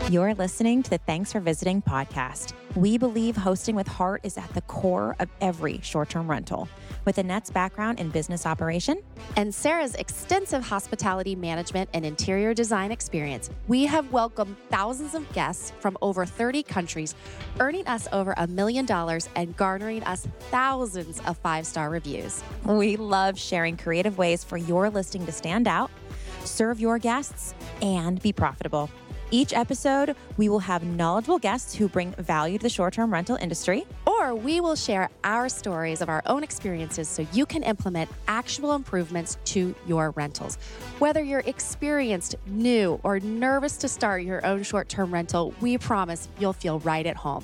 You're listening to the Thanks for Visiting podcast. We believe hosting with heart is at the core of every short-term rental. With Annette's background in business operation and Sarah's extensive hospitality management and interior design experience, we have welcomed thousands of guests from over 30 countries, earning us over $1 million and garnering us thousands of 5-star reviews. we love sharing creative ways for your listing to stand out, serve your guests, and be profitable. Each episode, we will have knowledgeable guests who bring value to the short-term rental industry. Or we will share our stories of our own experiences so you can implement actual improvements to your rentals. Whether you're experienced, new, or nervous to start your own short-term rental, we promise you'll feel right at home.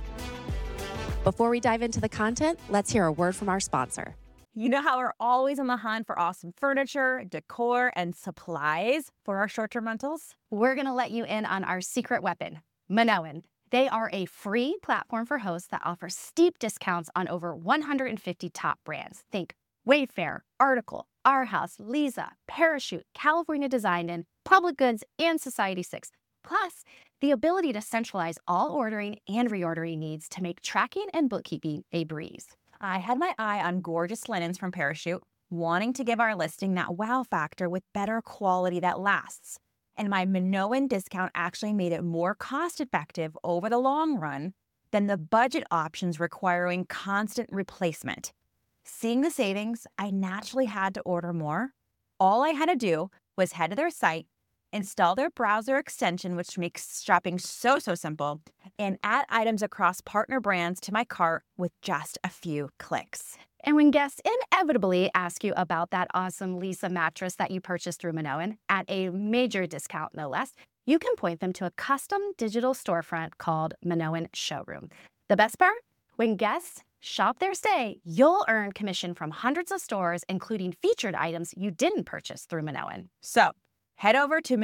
Before we dive into the content, let's hear a word from our sponsor. You know how we're always on the hunt for awesome furniture, decor, and supplies for our short-term rentals? We're going to let you in on our secret weapon, Minoan. They are a free platform for hosts that offers steep discounts on over 150 top brands. Think Wayfair, Article, Our House, Lisa, Parachute, California Designed In, Public Goods, and Society6. Plus, the ability to centralize all ordering and reordering needs to make tracking and bookkeeping a breeze. I had my eye on gorgeous linens from Parachute, wanting to give our listing that wow factor with better quality that lasts. And my Minoan discount actually made it more cost-effective over the long run than the budget options requiring constant replacement. Seeing the savings, I naturally had to order more. All I had to do was head to their site, install their browser extension, which makes shopping so simple, and add items across partner brands to my cart with just a few clicks. And when guests inevitably ask you about that awesome Lisa mattress that you purchased through Minoan at a major discount, no less, you can point them to a custom digital storefront called Minoan Showroom. The best part? When guests shop their stay, you'll earn commission from hundreds of stores, including featured items you didn't purchase through Minoan. So head over to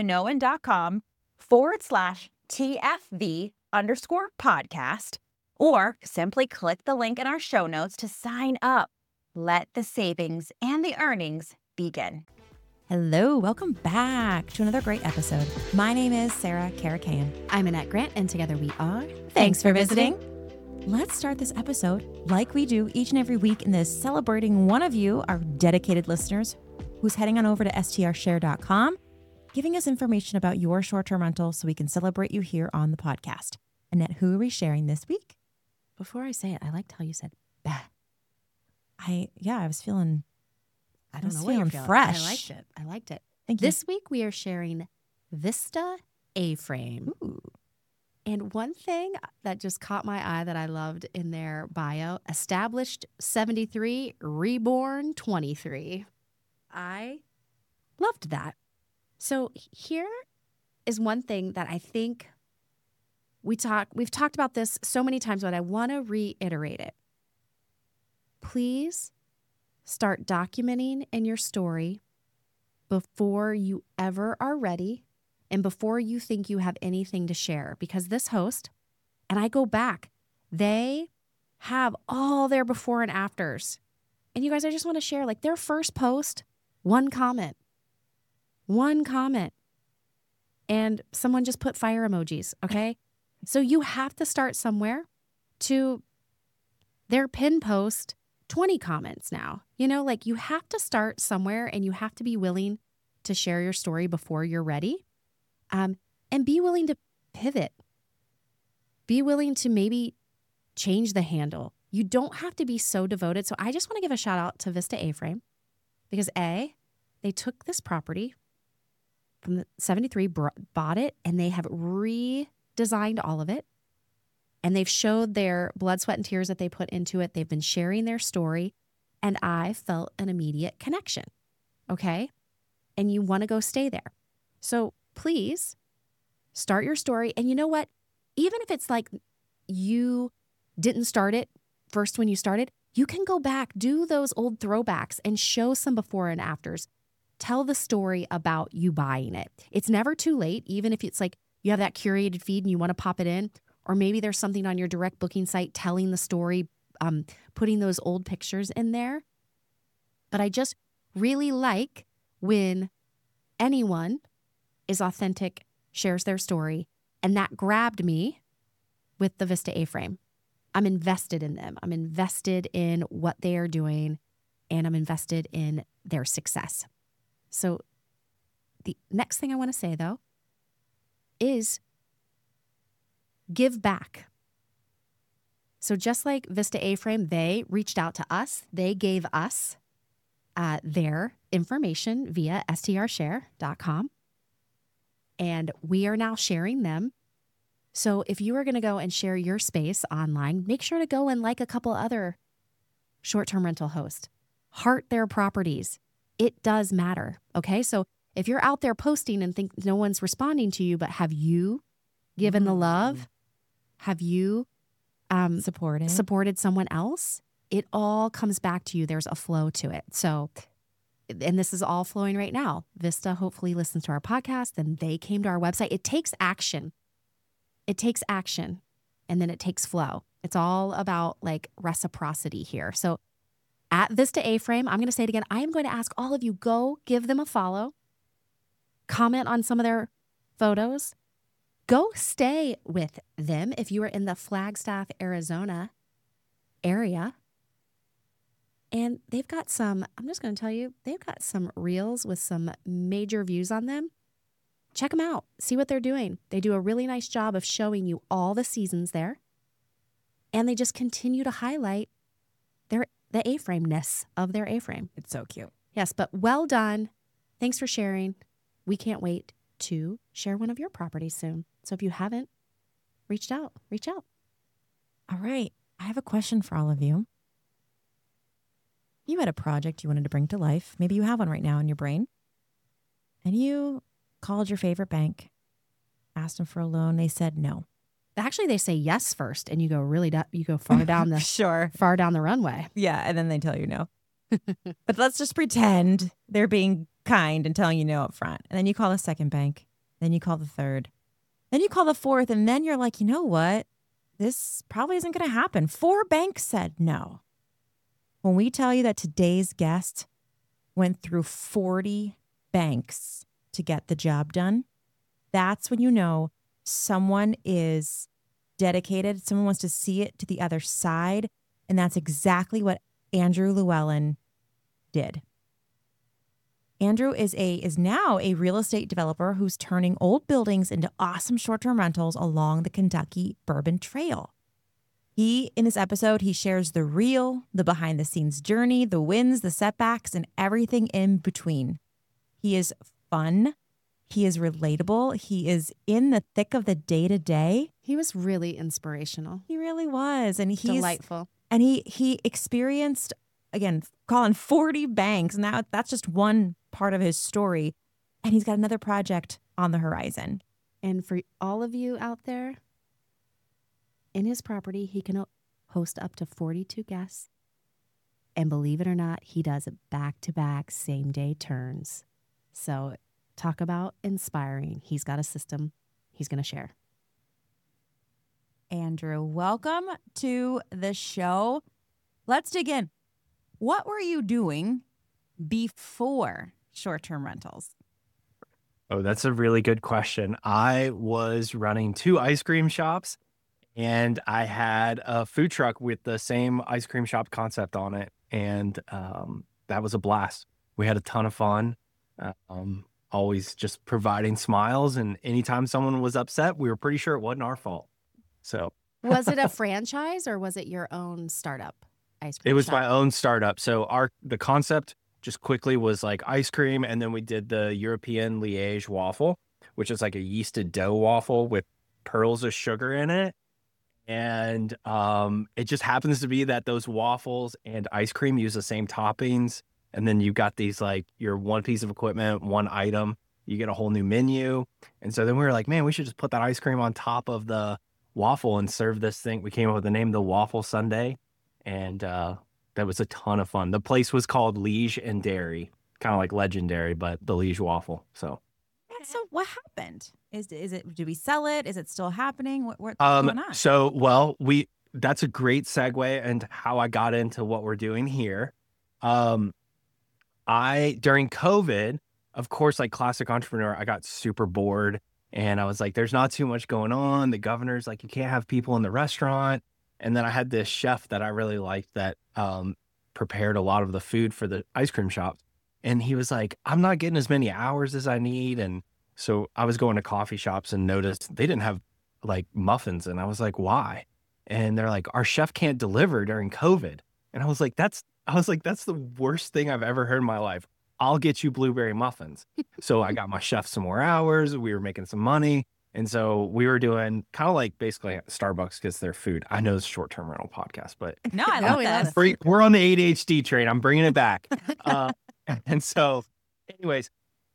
Minoan.com/TFV_podcast, or simply click the link in our show notes to sign up. Let the savings and the earnings begin. Hello, welcome back to another great episode. My name is Sarah Karakayan. I'm Annette Grant, and together we are Thanks for visiting. Let's start this episode like we do each and every week in this, celebrating one of you, our dedicated listeners, who's heading on over to strshare.com, giving us information about your short-term rental so we can celebrate you here on the podcast. Annette, who are we sharing this week? Before I say it, I liked how you said bah. I was feeling, I don't know what feeling you're feeling. fresh. I liked it. Thank you. This week we are sharing Vista A-Frame. Ooh. And one thing that just caught my eye that I loved in their bio, established 73, reborn 23. I loved that. So here is one thing that I think we've talked about this so many times, but I want to reiterate it. Please start documenting in your story before you ever are ready and before you think you have anything to share. Because this host, and I go back, they have all their before and afters. And you guys, I just want to share, like, their first post, one comment. And someone just put fire emojis, okay? So you have to start somewhere. To their pin post, 20 comments now. You know, like, you have to start somewhere, and you have to be willing to share your story before you're ready. And be willing to pivot. Be willing to maybe change the handle. You don't have to be so devoted. So I just want to give a shout out to Vista A-Frame because they took this property from the 73, bought it, and they have redesigned all of it. And they've showed their blood, sweat, and tears that they put into it. They've been sharing their story, and I felt an immediate connection, okay? And you want to go stay there. So please start your story. And you know what? Even if it's like you didn't start it first when you started, you can go back, do those old throwbacks, and show some before and afters. Tell the story about you buying it. It's never too late, even if it's like you have that curated feed and you want to pop it in, or maybe there's something on your direct booking site telling the story, putting those old pictures in there. But I just really like when anyone is authentic, shares their story, And that grabbed me with the Vista A-Frame. I'm invested in them. I'm invested in what they are doing, and I'm invested in their success. So the next thing I want to say, though, is give back. So just like Vista A-Frame, they reached out to us. They gave us their information via strshare.com. And we are now sharing them. So if you are going to go and share your space online, make sure to go and like a couple other short-term rental hosts. Heart their properties. It does matter, okay? So if you're out there posting and think no one's responding to you, but have you given the love? Have you supported someone else? It all comes back to you. There's a flow to it. So, and this is all flowing right now. Vista hopefully listens to our podcast and they came to our website. It takes action. It takes action and then it takes flow. It's all about like reciprocity here. So at Vista A-Frame, I'm going to say it again. I am going to ask all of you, go give them a follow, comment on some of their photos, go stay with them if you are in the Flagstaff, Arizona area. And they've got some, I'm just going to tell you, they've got some reels with some major views on them. Check them out. See what they're doing. They do a really nice job of showing you all the seasons there. And they just continue to highlight the A-frame-ness of their A-frame. It's so cute. Yes, but well done. Thanks for sharing. We can't wait to share one of your properties soon. So if you haven't reached out, reach out. All right. I have a question for all of you. You had a project you wanted to bring to life. Maybe you have one right now in your brain. And you called your favorite bank, asked them for a loan. They said no. Actually, they say yes first, and you go you go far down the far down the runway. Yeah, and then they tell you no. But let's just pretend they're being kind and telling you no up front. And then you call the second bank. Then you call the third. Then you call the fourth, and then you're like, you know what? This probably isn't going to happen. 4 banks said no. When we tell you that today's guest went through 40 banks to get the job done, that's when you know someone is dedicated. Someone wants to see it to the other side. And that's exactly what Andrew Llewellyn did. Andrew is now a real estate developer who's turning old buildings into awesome short-term rentals along the Kentucky Bourbon Trail. In this episode, he shares the behind-the-scenes journey, the wins, the setbacks, and everything in between. He is fun. He is relatable. He is in the thick of the day-to-day. He was really inspirational. He really was. And he's delightful. And he experienced, again, calling 40 banks. And that's just one part of his story. And he's got another project on the horizon. And for all of you out there, in his property, he can host up to 42 guests. And believe it or not, he does back-to-back same-day turns. So talk about inspiring. He's got a system he's going to share. Andrew, welcome to the show. Let's dig in. What were you doing before short-term rentals? Oh, that's a really good question. I was running 2 ice cream shops, and I had a food truck with the same ice cream shop concept on it. And that was a blast. We had a ton of fun. Always just providing smiles. And anytime someone was upset, we were pretty sure it wasn't our fault. So was it a franchise or was it your own startup ice cream It was shop? my own startup. So the concept just quickly was like ice cream. And then we did the European Liège waffle, which is like a yeasted dough waffle with pearls of sugar in it. And it just happens to be that those waffles and ice cream use the same toppings. And then you've got these like your one piece of equipment, one item, you get a whole new menu. And so then we were like, man, we should just put that ice cream on top of the waffle and serve this thing. We came up with the name, the Waffle Sundae. And that was a ton of fun. The place was called Liège and Dairy, kind of like legendary, but the Liège waffle. So what happened? Is it? Do we sell it? Is it still happening? What's going on? So, well, that's a great segue and how I got into what we're doing here. During COVID, of course, like classic entrepreneur, I got super bored And I was like, there's not too much going on. The governor's like, you can't have people in the restaurant. And then I had this chef that I really liked that prepared a lot of the food for the ice cream shop. And he was like, I'm not getting as many hours as I need. And so I was going to coffee shops and noticed they didn't have like muffins. And I was like, why? And they're like, our chef can't deliver during COVID. And I was like, that's the worst thing I've ever heard in my life. I'll get you blueberry muffins. So I got my chef some more hours. We were making some money. And so we were doing kind of like basically Starbucks gets their food. I know it's a short-term rental podcast, but No, I love we love this. we're on the ADHD train. I'm bringing it back. And so anyways,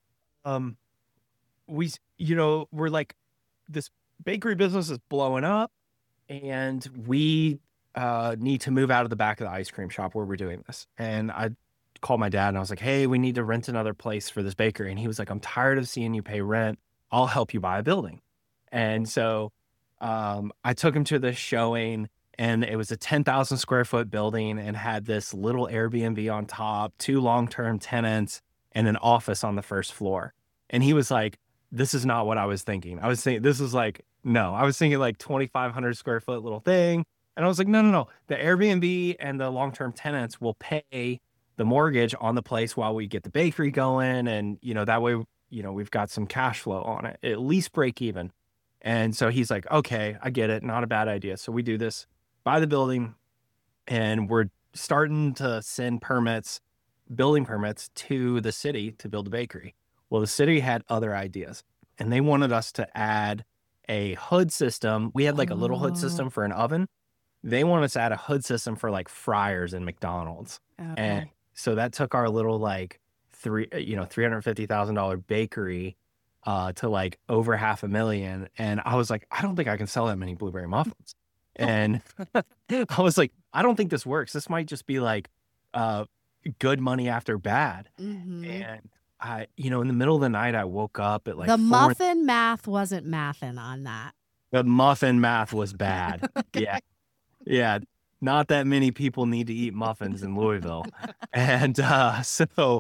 we're like, this bakery business is blowing up and we need to move out of the back of the ice cream shop where we're doing this. And I called my dad and I was like, hey, we need to rent another place for this bakery. And he was like, I'm tired of seeing you pay rent. I'll help you buy a building. And so I took him to this showing, and it was a 10,000 square foot building and had this little Airbnb on top, 2 long-term tenants, and an office on the first floor. And he was like, this is not what I was thinking. I was thinking, this is like, no, I was thinking like 2,500 square foot little thing. And I was like, no. The Airbnb and the long-term tenants will pay the mortgage on the place while we get the bakery going. And, that way, we've got some cash flow on it, at least break even. And so he's like, okay, I get it. Not a bad idea. So we do this, buy the building, and we're starting to send building permits to the city to build a bakery. Well, the city had other ideas and they wanted us to add a hood system. We had like a little hood system for an oven. They wanted us to add a hood system for like fryers and McDonald's. Okay. And so that took our little like $350,000 bakery to like over $500,000. And I was like, I don't think I can sell that many blueberry muffins. And I was like, I don't think this works. This might just be like good money after bad. Mm-hmm. And I, in the middle of the night, I woke up at like the muffin math wasn't mathing on that. The muffin math was bad. Yeah. Not that many people need to eat muffins in Louisville. And so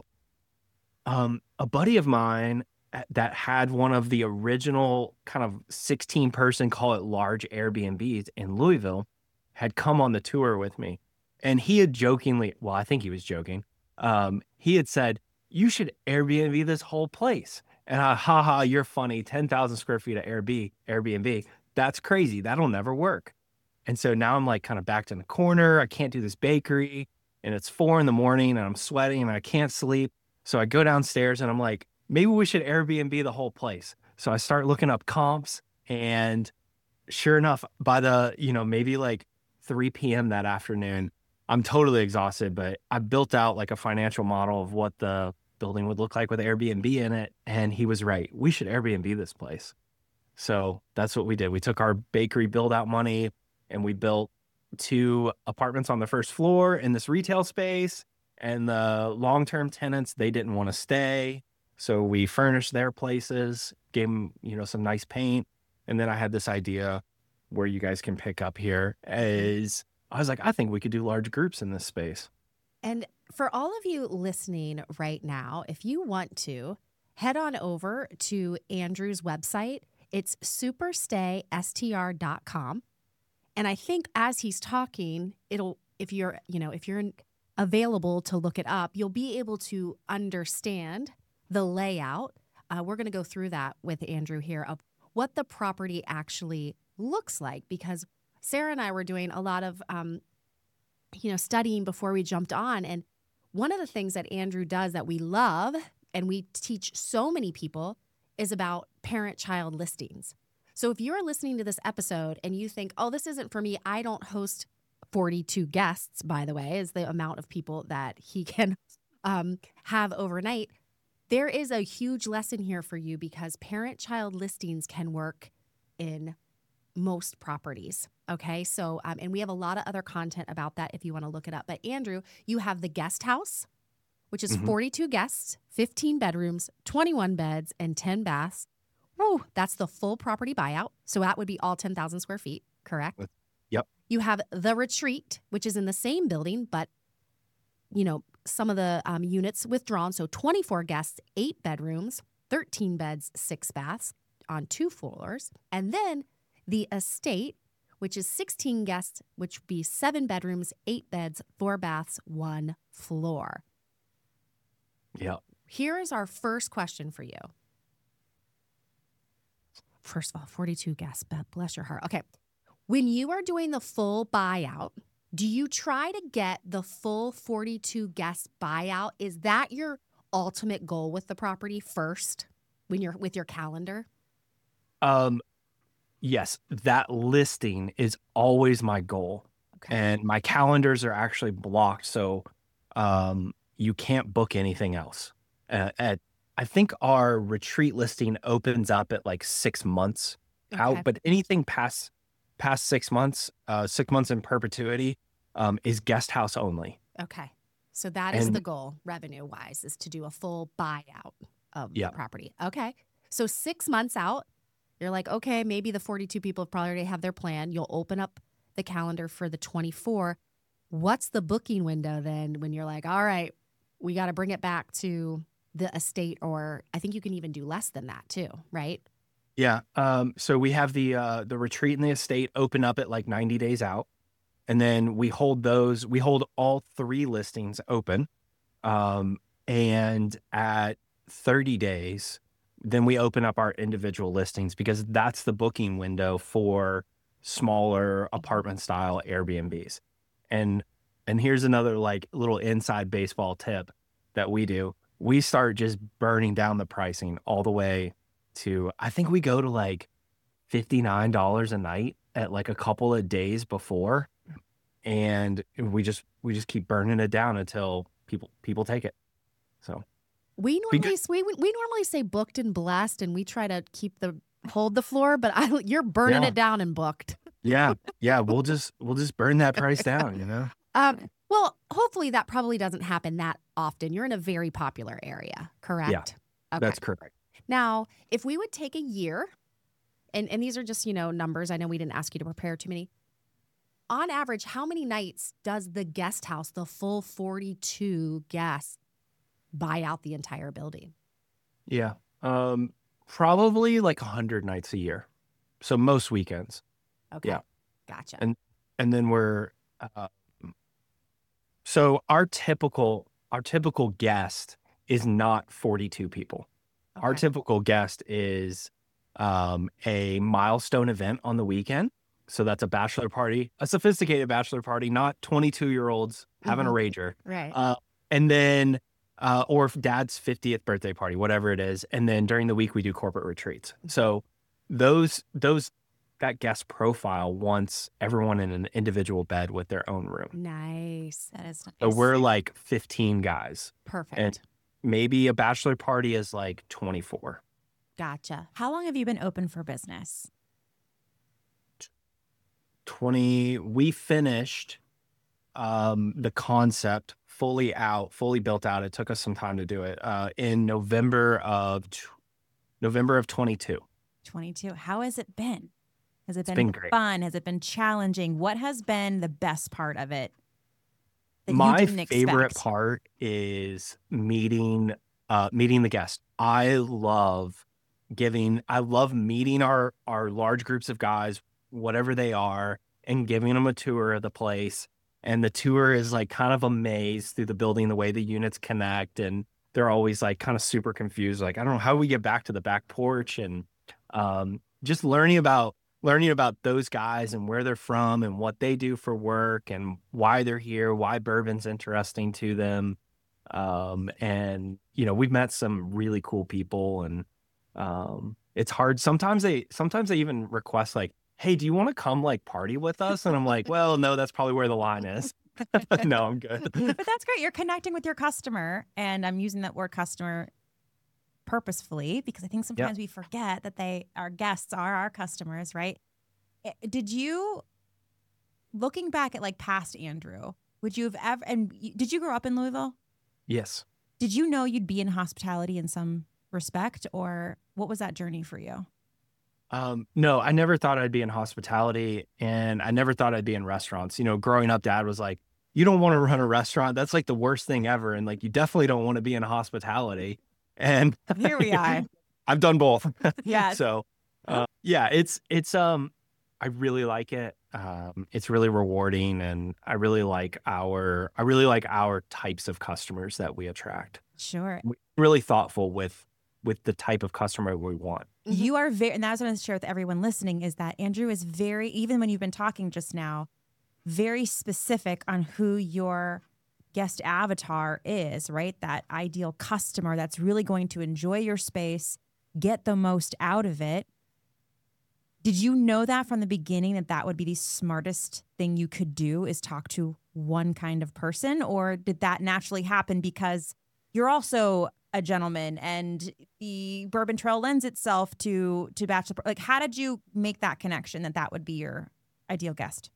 a buddy of mine that had one of the original kind of 16-person, call it large Airbnbs in Louisville, had come on the tour with me. And he had jokingly, well, I think he was joking. He had said, you should Airbnb this whole place. And haha, you're funny. 10,000 square feet of Airbnb. That's crazy. That'll never work. And so now I'm like kind of backed in the corner. I can't do this bakery. And it's 4 a.m. and I'm sweating and I can't sleep. So I go downstairs and I'm like, maybe we should Airbnb the whole place. So I start looking up comps, and sure enough, by the, maybe like 3 p.m. that afternoon, I'm totally exhausted, but I built out like a financial model of what the building would look like with Airbnb in it. And he was right. We should Airbnb this place. So that's what we did. We took our bakery build out money and we built 2 apartments on the first floor in this retail space. And the long-term tenants, they didn't want to stay. So we furnished their places, gave them, some nice paint. And then I had this idea where you guys can pick up here is I was like, I think we could do large groups in this space. And for all of you listening right now, if you want to, head on over to Andrew's website. It's superstaystr.com. And I think as he's talking, if you're available to look it up, you'll be able to understand the layout. We're going to go through that with Andrew here of what the property actually looks like, because Sarah and I were doing a lot of, studying before we jumped on. And one of the things that Andrew does that we love and we teach so many people is about parent-child listings. So if you're listening to this episode and you think, oh, this isn't for me, I don't host 42 guests, by the way, is the amount of people that he can have overnight. There is a huge lesson here for you because parent-child listings can work in most properties. Okay. So, and we have a lot of other content about that if you want to look it up. But Andrew, you have the guest house, which is 42 guests, 15 bedrooms, 21 beds, and 10 baths. Woo, that's the full property buyout. So that would be all 10,000 square feet, correct? Yep. You have the retreat, which is in the same building, but, some of the units withdrawn. So 24 guests, 8 bedrooms, 13 beds, 6 baths. on 2 floors. And then the estate, which is 16 guests, which would be 7 bedrooms, 8 beds, 4 baths, 1 floor. Yeah. Here is our first question for you. First of all, 42 guests, bless your heart. Okay. When you are doing the full buyout, do you try to get the full 42 guest buyout? Is that your ultimate goal with the property first when you're with your calendar? Yes, that listing is always my goal. Okay. And my calendars are actually blocked, so you can't book anything else. I think our retreat listing opens up at like 6 months out, Okay. but anything past 6 months, 6 months in perpetuity, is guest house only. Okay. So that is And- the goal, revenue-wise, is to do a full buyout of Yeah. the property. Okay. So 6 months out, you're like, okay, maybe the 42 people have probably already have their plan. You'll open up the calendar for the 24. What's the booking window then when you're like, all right, we got to bring it back to the estate, or I think you can even do less than that too, right? Yeah. So we have the retreat and the estate open up at like 90 days out. And then we hold all 3 listings open. And at 30 days, then we open up our individual listings because that's the booking window for smaller apartment style Airbnbs. And here's another like little inside baseball tip that we do. We start just burning down the pricing all the way to, I think we go to like $59 a night at like a couple of days before. And we just keep burning it down until people take it. So We normally we normally say booked and blessed, and we try to hold the floor, but you're burning Yeah. it down and booked. yeah, we'll just burn that price down, you know? Well, hopefully that probably doesn't happen that often. You're in a very popular area, correct? Yeah, Okay. That's correct. Now, if we would take a year, and these are just, numbers. I know we didn't ask you to prepare too many. On average, how many nights does the guest house, the full 42 guests, buy out the entire building? Yeah. Probably like 100 nights a year. So most weekends. Okay. Yeah. Gotcha. And then we're so our typical guest is not 42 people. Our Okay. typical guest is a milestone event on the weekend. So that's a bachelor party, a sophisticated bachelor party, not 22-year-olds having a rager. Right. And then, or if dad's 50th birthday party, whatever it is. And then during the week, we do corporate retreats. So that guest profile wants everyone in an individual bed with their own room. Nice. That is nice. So we're like 15 guys. Perfect. And maybe a bachelor party is like 24. Gotcha. How long have you been open for business? We finished the concept fully built out. It took us some time to do it in November of 22. 22. How has it been? Has it been great. fun? Has it been challenging? What has been the best part of it that you My didn't favorite expect? part is meeting the guest. I love meeting our large groups of guys, whatever they are, and giving them a tour of the place. And the tour is like kind of a maze through the building, the way the units connect. And they're always like kind of super confused. Like, I don't know how we get back to the back porch, and just learning about those guys and where they're from and what they do for work and why they're here, why bourbon's interesting to them. And we've met some really cool people, and it's hard. Sometimes they even request like, hey, do you want to come like party with us? And I'm like, well, no, that's probably where the line is. No, I'm good. But that's great. You're connecting with your customer. And I'm using that word customer purposefully because I think sometimes we forget that our guests are our customers, right? Did you, looking back at like past Andrew, would you have ever, did you grow up in Louisville? Yes. Did you know you'd be in hospitality in some respect, or what was that journey for you? No, I never thought I'd be in hospitality, and I never thought I'd be in restaurants. Growing up, Dad was like, you don't want to run a restaurant. That's like the worst thing ever. And like, you definitely don't want to be in hospitality. And Here we are. I've done both. Yeah. So, Yeah, I really like it. It's really rewarding, and I really like our types of customers that we attract. Sure. We're really thoughtful with the type of customer we want. You are very, and that's what I want to share with everyone listening is that Andrew is very, even when you've been talking just now, very specific on who your guest avatar is, right? That ideal customer that's really going to enjoy your space, get the most out of it. Did you know that from the beginning that that would be the smartest thing you could do is talk to one kind of person? Or did that naturally happen because you're also a gentleman and the Bourbon Trail lends itself to bachelor? Like, how did you make that connection that that would be your ideal guest?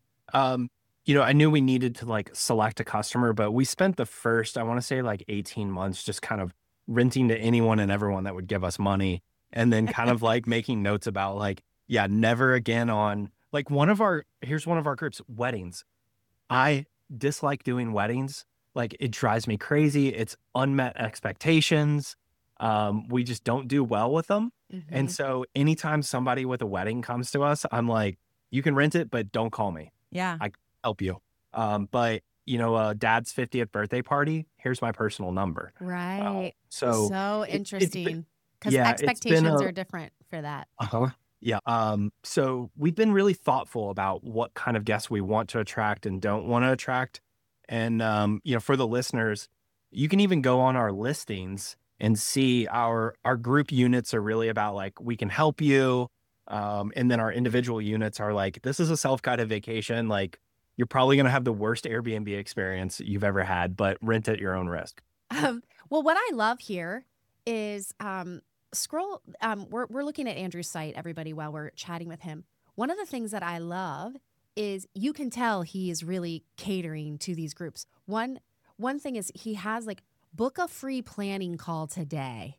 I knew we needed to like select a customer, but we spent the first, I want to say like 18 months just kind of renting to anyone and everyone that would give us money. And then kind of like making notes about like, yeah, never again on like here's one of our groups, weddings. I dislike doing weddings. Like it drives me crazy. It's unmet expectations. We just don't do well with them. And so anytime somebody with a wedding comes to us, I'm like, you can rent it, but don't call me. Yeah. I can help you. But dad's 50th birthday party, here's my personal number. Right. So So interesting. Because yeah, it's been expectations a- are different for that. Yeah. So we've been really thoughtful about what kind of guests we want to attract and don't want to attract. And, for the listeners, you can even go on our listings and see our group units are really about like, we can help you. And then our individual units are like, this is a self-guided vacation. Like you're probably going to have the worst Airbnb experience you've ever had, but rent at your own risk. Well, what I love here is scroll. We're looking at Andrew's site, everybody, while we're chatting with him. One of the things that I love is you can tell he is really catering to these groups. One thing is he has like book a free planning call today.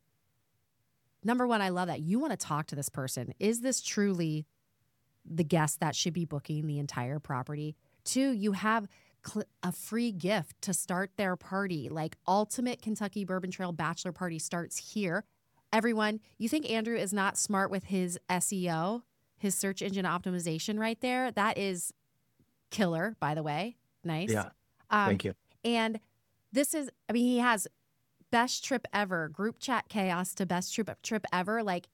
Number one, I love that. You want to talk to this person. Is this truly the guest that should be booking the entire property? Two, you have a free gift to start their party. Like Ultimate Kentucky Bourbon Trail Bachelor Party starts here. Everyone, you think Andrew is not smart with his SEO, his search engine optimization right there? That is killer, by the way. Nice. Yeah. Thank you. And this is, he has best trip ever, group chat chaos to best trip ever. Like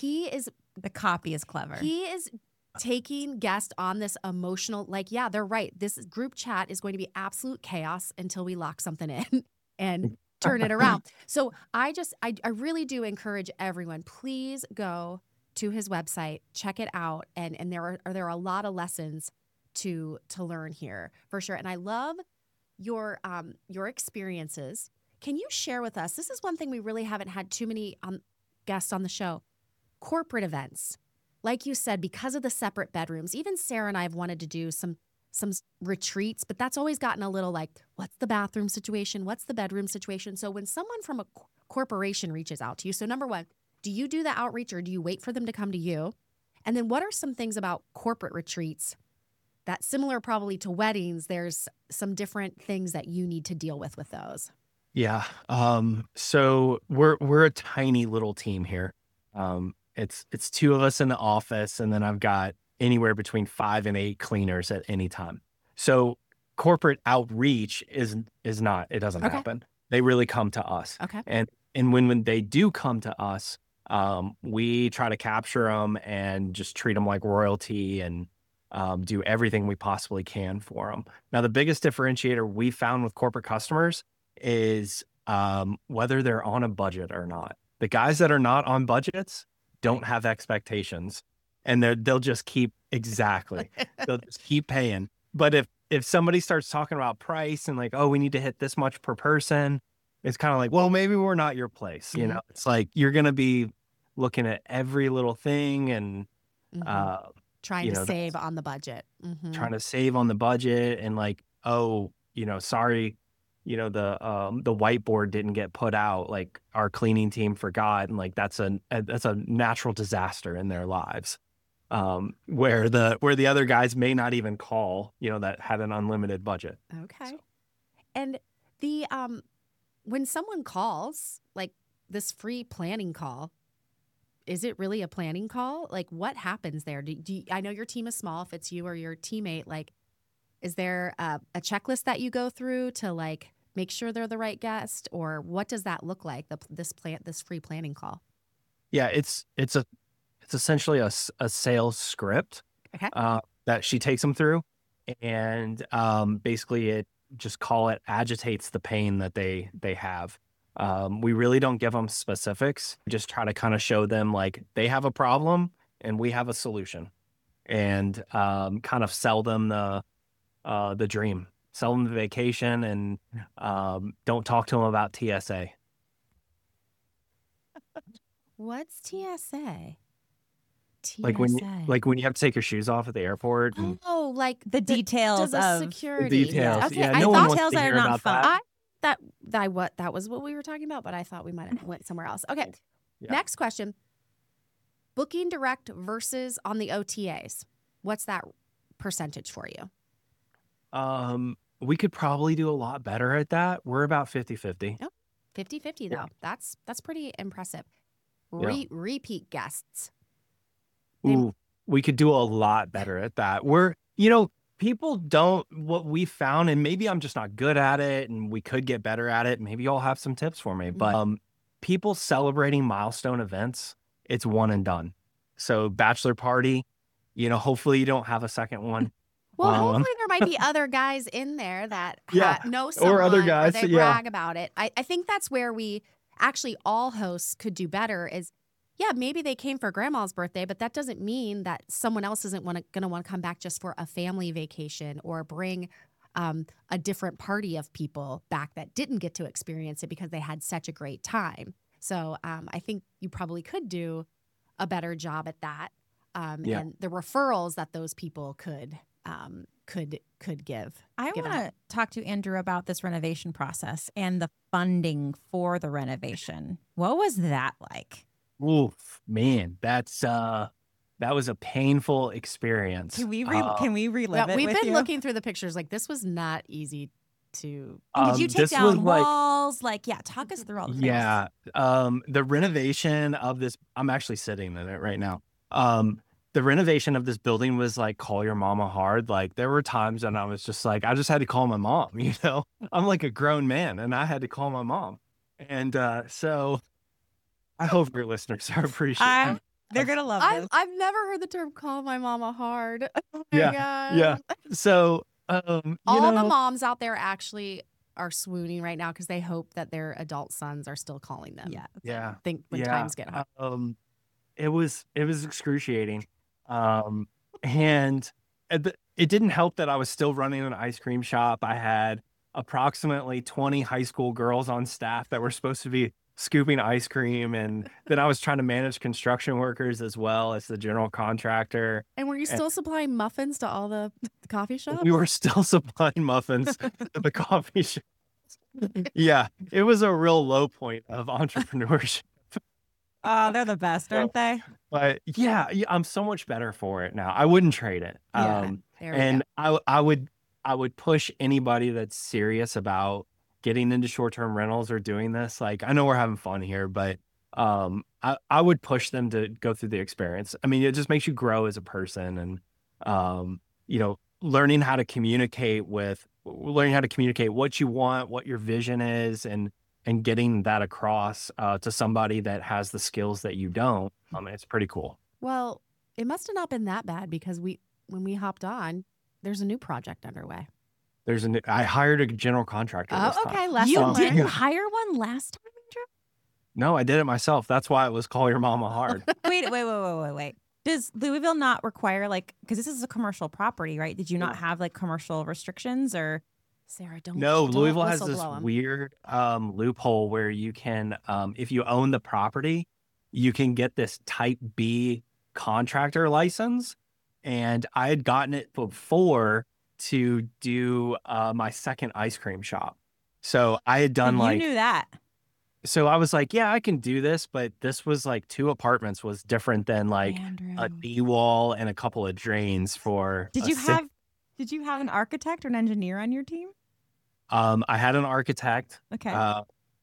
The copy is clever. he is taking guests on this emotional, like, yeah, they're right. This group chat is going to be absolute chaos until we lock something in and turn it around. So I really do encourage everyone, please go to his website, check it out. And there are a lot of lessons to learn here for sure. And I love your experiences. Can you share with us, this is one thing we really haven't had too many guests on the show, corporate events. Like you said, because of the separate bedrooms, even Sarah and I have wanted to do some retreats, but that's always gotten a little like, what's the bathroom situation? What's the bedroom situation? So when someone from a corporation reaches out to you, so number one, do you do the outreach or do you wait for them to come to you? And then what are some things about corporate retreats that, similar probably to weddings, there's some different things that you need to deal with those? Yeah. So we're a tiny little team here. It's two of us in the office, and then I've got anywhere between 5 and 8 cleaners at any time. So corporate outreach is not, it doesn't happen. They really come to us. Okay. And when they do come to us, we try to capture them and just treat them like royalty and do everything we possibly can for them. Now, the biggest differentiator we found with corporate customers is whether they're on a budget or not. The guys that are not on budgets don't have expectations, and they'll just keep they'll just keep paying. But if somebody starts talking about price and like, oh, we need to hit this much per person, it's kind of like, well, maybe we're not your place. You know, it's like you're going to be looking at every little thing and trying to save on the budget. Trying to save on the budget and like, oh, sorry, the whiteboard didn't get put out, like our cleaning team forgot, and like that's a natural disaster in their lives, where the other guys may not even call, that had an unlimited budget. Okay. So. And the when someone calls, like this free planning call, is it really a planning call? Like, what happens there? I know your team is small. If it's you or your teammate, like, is there a checklist that you go through to like make sure they're the right guest, or what does that look like? This free planning call. Yeah, it's essentially a sales script Okay. that she takes them through, and basically it just call it agitates the pain that they have. We really don't give them specifics. We just try to kind of show them like they have a problem and we have a solution, and kind of sell them the dream, sell them the vacation, and don't talk to them about TSA. What's TSA? Like when you have to take your shoes off at the airport. And Oh, like The details the of security. details. Okay, Yeah, I no thought one wants details to are hear not about fun. that. that was what we were talking about, but I thought we might have went somewhere else. Okay. Yeah. Next question. Booking direct versus on the OTAs. What's that percentage for you? We could probably do a lot better at that. We're about 50-50. 50-50 though. That's pretty impressive. Yeah. Repeat guests. Ooh, we could do a lot better at that. People don't, what we found, and maybe I'm just not good at it and we could get better at it. Maybe y'all have some tips for me, but people celebrating milestone events, it's one and done. So bachelor party, hopefully you don't have a second one. Well, hopefully there might be other guys in there that know someone or other guys, or they brag about it. I think that's where we actually all hosts could do better is, maybe they came for grandma's birthday, but that doesn't mean that someone else isn't going to want to come back just for a family vacation or bring a different party of people back that didn't get to experience it because they had such a great time. So I think you probably could do a better job at that. And the referrals that those people could give. I want to talk to Andrew about this renovation process and the funding for the renovation. What was that like? Oof, man, that was a painful experience. Can we relive it? We've with been you? looking through the pictures. Like, this was not easy to. Did you take this down was walls? Talk us through all the things. Yeah. The renovation of this, I'm actually sitting in it right now. The renovation of this building was like, call your mama hard. Like, there were times when I was just like, I just had to call my mom, I'm like a grown man and I had to call my mom. And so I hope your listeners are appreciating. They're going to love this. I've never heard the term "call my mama hard." Oh my God. Yeah. So, all the moms out there actually are swooning right now because they hope that their adult sons are still calling them. Yeah. Think when times get hard. It was excruciating. And it didn't help that I was still running an ice cream shop. I had approximately 20 high school girls on staff that were supposed to be scooping ice cream. And then I was trying to manage construction workers as well as the general contractor. And were you still supplying muffins to all the coffee shops? We were still supplying muffins to the coffee shops. Yeah, it was a real low point of entrepreneurship. Oh, they're the best, aren't they? But yeah, I'm so much better for it now. I wouldn't trade it. And I would push anybody that's serious about getting into short-term rentals or doing this. Like, I know we're having fun here, but I would push them to go through the experience. I mean, it just makes you grow as a person, and learning how to communicate what you want, what your vision is, and getting that across to somebody that has the skills that you don't. It's pretty cool. Well, it must have not been that bad because when we hopped on, there's a new project underway. I hired a general contractor. This time. Okay. You didn't hire one last time, Andrew? No, I did it myself. That's why it was Call Your Mama Hard. Wait. Does Louisville not require because this is a commercial property, right? Did you not have commercial restrictions or? Sarah, don't. No, Louisville has whistle this blow 'em. weird loophole where you can, if you own the property, you can get this Type B contractor license. And I had gotten it before to do my second ice cream shop. So I had done You knew that. So I was like, yeah, I can do this. But this was 2 apartments was different than Andrew. a knee wall and a couple of drains for. Did you have an architect or an engineer on your team? I had an architect. Okay.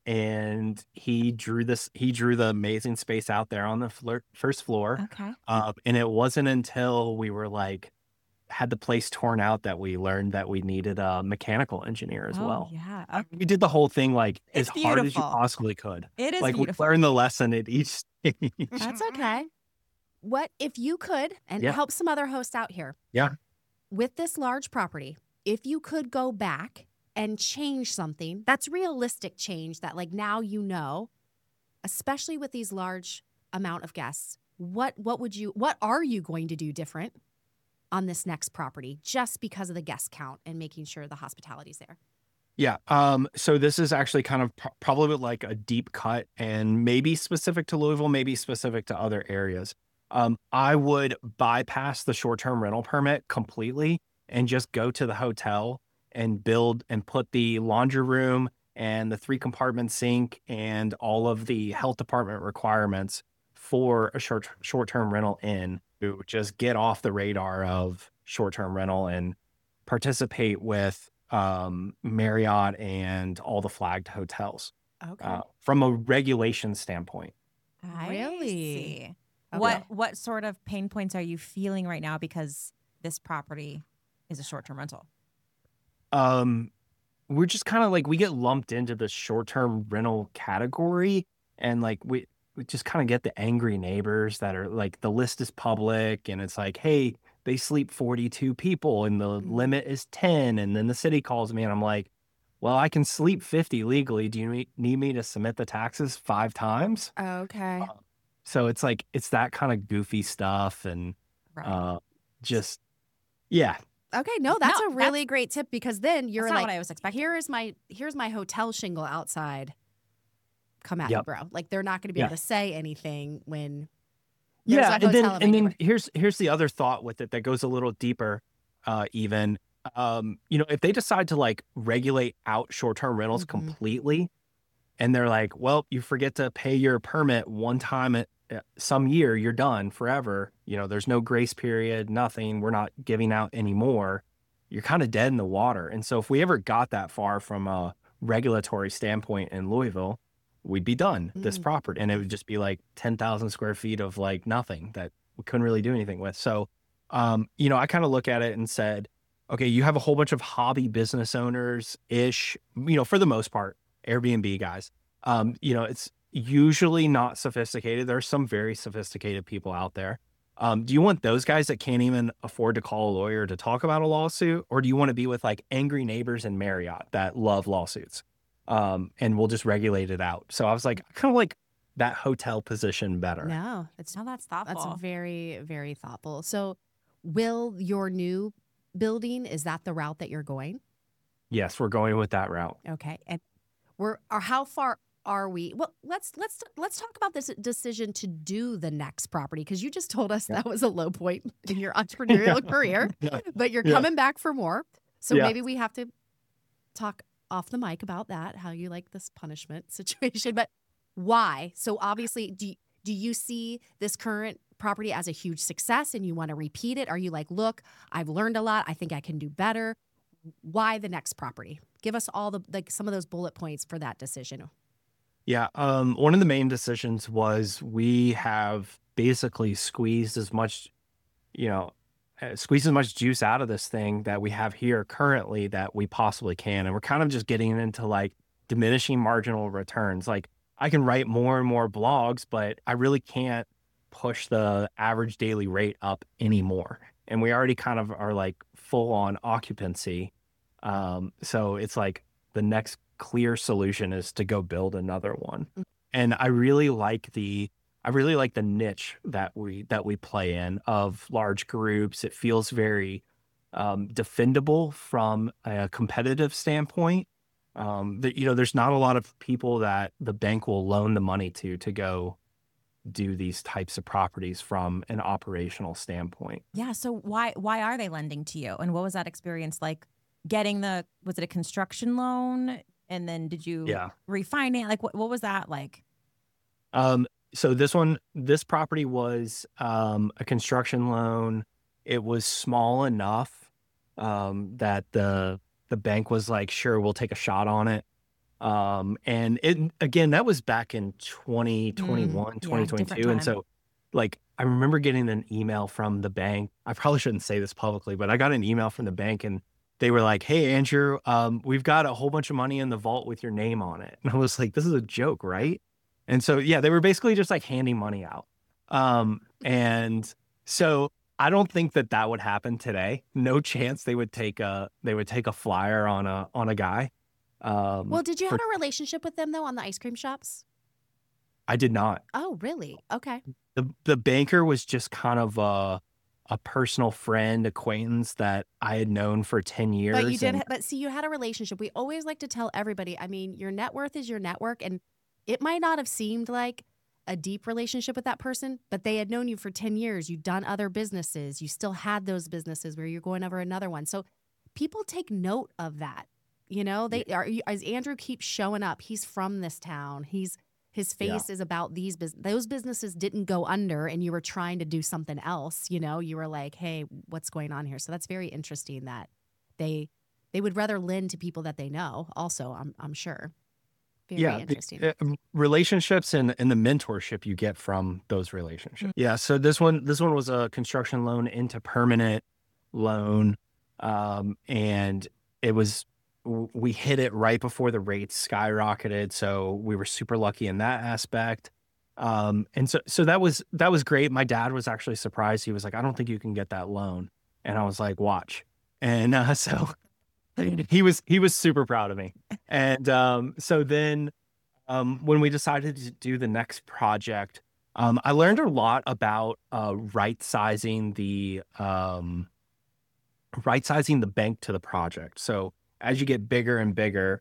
and he drew the amazing space out there on the first floor. Okay. And it wasn't until we were like, had the place torn out that we learned that we needed a mechanical engineer as well. Yeah. Okay. We did the whole thing like It's as hard as you beautiful. possibly could. It is Like beautiful. we learned the lesson at each stage. That's okay. What if you could, and help some other hosts out here. Yeah. With this large property, if you could go back and change something, that's realistic change that like now you know, especially with these large amount of guests, what are you going to do different on this next property just because of the guest count and making sure the hospitality's there? Yeah. So this is actually kind of probably like a deep cut and maybe specific to Louisville, maybe specific to other areas. I would bypass the short-term rental permit completely and just go to the hotel and build and put the laundry room and the 3-compartment sink and all of the health department requirements for a short-term rental in to just get off the radar of short-term rental and participate with Marriott and all the flagged hotels Okay. from a regulation standpoint. I Really? see. Okay. What sort of pain points are you feeling right now because this property is a short-term rental? We're just kind of like, we get lumped into the short-term rental category, and like we just kind of get the angry neighbors that are like, the list is public and it's like, hey, they sleep 42 people and the limit is 10. And then the city calls me and I'm like, well, I can sleep 50 legally. Do you need me to submit the taxes 5 times? Okay. So it's like, it's that kind of goofy stuff and Right. just, yeah. Okay, no, that's No, a really great tip because then you're That's not like, what I was expecting. here's my hotel shingle outside. Come at me, Yep. bro. Like they're not going to be Yeah. able to say anything when there's Yeah, a and hotel then evacuation. here's the other thought with it that goes a little deeper, even. If they decide to like regulate out short-term rentals Mhm. completely, and they're like, well, you forget to pay your permit one time at some year, you're done forever. There's no grace period, nothing. We're not giving out anymore. You're kind of dead in the water. And so if we ever got that far from a regulatory standpoint in Louisville, we'd be done this property. And it would just be like 10,000 square feet of like nothing that we couldn't really do anything with. So, I kind of look at it and said, okay, you have a whole bunch of hobby business owners ish, for the most part, Airbnb guys. It's usually not sophisticated. There's some very sophisticated people out there. Do you want those guys that can't even afford to call a lawyer to talk about a lawsuit? Or do you want to be with like angry neighbors in Marriott that love lawsuits? And we'll just regulate it out. So I was like, I kind of like that hotel position better. No, it's Oh, that's thoughtful. that's very, very thoughtful. So will your new building, is that the route that you're going? Yes, we're going with that route. Okay. And how far are we? Well, let's talk about this decision to do the next property, because you just told us that was a low point in your entrepreneurial career, Yeah. but you're Yeah. coming back for more. So Yeah. maybe we have to talk off the mic about that, how you like this punishment situation. But why? So obviously, do you see this current property as a huge success and you want to repeat it? Are you like, look, I've learned a lot, I think I can do better? Why the next property? Give us all some of those bullet points for that decision. Yeah. One of the main decisions was we have basically squeezed as much juice out of this thing that we have here currently that we possibly can. And we're kind of just getting into like diminishing marginal returns. Like I can write more and more blogs, but I really can't push the average daily rate up anymore. And we already kind of are like full on occupancy. So it's like the next clear solution is to go build another one. And I really like the niche that we play in of large groups. It feels very defendable from a competitive standpoint. There's not a lot of people that the bank will loan the money to go do these types of properties from an operational standpoint. Yeah. So why are they lending to you? And what was that experience like? Was it a construction loan? And then did you refinance? Like what was that like? So this property was a construction loan. It was small enough that the bank was like, sure, we'll take a shot on it. And again, that was back in 2021, yeah, 2022. different And time. so like, I remember getting an email from the bank. I probably shouldn't say this publicly, but I got an email from the bank and they were like, "Hey, Andrew, we've got a whole bunch of money in the vault with your name on it." And I was like, "This is a joke, right?" And so, yeah, they were basically just like handing money out. And so I don't think that would happen today. No chance they would take a flyer on a guy. Well, did you For, have a relationship with them though on the ice cream shops? I did not. Oh, really? Okay. The banker was just kind of a personal friend, acquaintance that I had known for 10 years. But you did, and- but see, you had a relationship. We always like to tell everybody, I mean, your net worth is your network, and it might not have seemed like a deep relationship with that person, but they had known you for 10 years. You'd done other businesses. You still had those businesses where you're going over another one. So people take note of that. You know, they are, as Andrew keeps showing up, he's from this town. His face is about those businesses didn't go under, and you were trying to do something else. You know, you were like, hey, what's going on here? So that's very interesting that they would rather lend to people that they know also, I'm sure. Very interesting. Relationships and the mentorship you get from those relationships. Yeah. So this one was a construction loan into permanent loan. And we hit it right before the rates skyrocketed. So we were super lucky in that aspect. And so that was great. My dad was actually surprised. He was like, "I don't think you can get that loan." And I was like, "Watch." And so he was super proud of me. And so then when we decided to do the next project, I learned a lot about right sizing the bank to the project. So as you get bigger and bigger,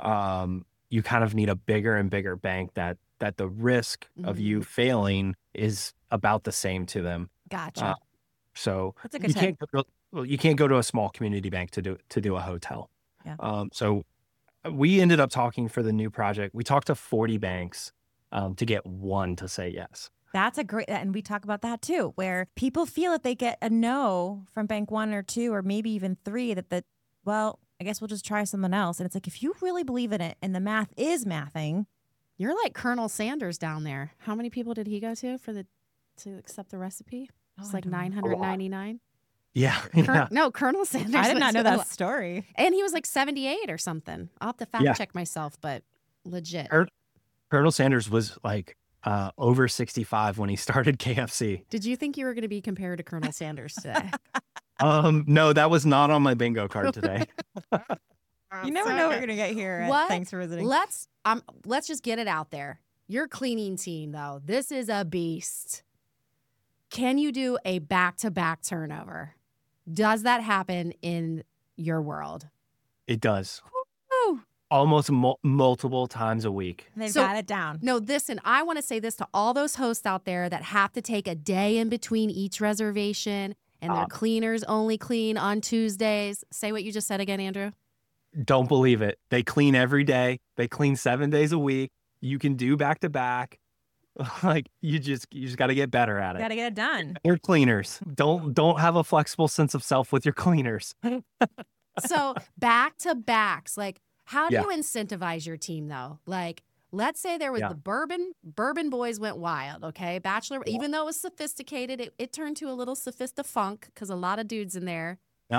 you kind of need a bigger and bigger bank that the risk of you failing is about the same to them. Gotcha. So That's a good tip. you can't go to a small community bank to do a hotel. Yeah. So we ended up talking for the new project. We talked to 40 banks to get one to say yes. That's a great, and we talk about that too, where people feel if they get a no from bank 1 or 2 or maybe even 3, well, I guess we'll just try something else. And it's like, if you really believe in it and the math is mathing. You're like Colonel Sanders down there. How many people did he go to to accept the recipe? It's like 999. Yeah. No, Colonel Sanders. I did not know was- that story. And he was like 78 or something. I'll have to fact check myself, but legit. Colonel Sanders was like over 65 when he started KFC. Did you think you were going to be compared to Colonel Sanders today? No, that was not on my bingo card today. You never know what you're gonna get here. What? Thanks for visiting. Let's just get it out there. Your cleaning team, though, this is a beast. Can you do a back-to-back turnover? Does that happen in your world? It does. Woo. Almost multiple times a week. They've So- got it down. No, listen, I want to say this to all those hosts out there that have to take a day in between each reservation and their cleaners only clean on Tuesdays. Say what you just said again, Andrew. Don't believe it. They clean every day. They clean 7 days a week. You can do back to back. Like you just got to get better at it. Got to get it done. You're cleaners. Don't have a flexible sense of self with your cleaners. So back to backs, like how do Yeah. you incentivize your team though? Like let's say there was Yeah. the bourbon boys went wild, okay? Bachelor, even though it was sophisticated, it turned to a little funk because a lot of dudes in there.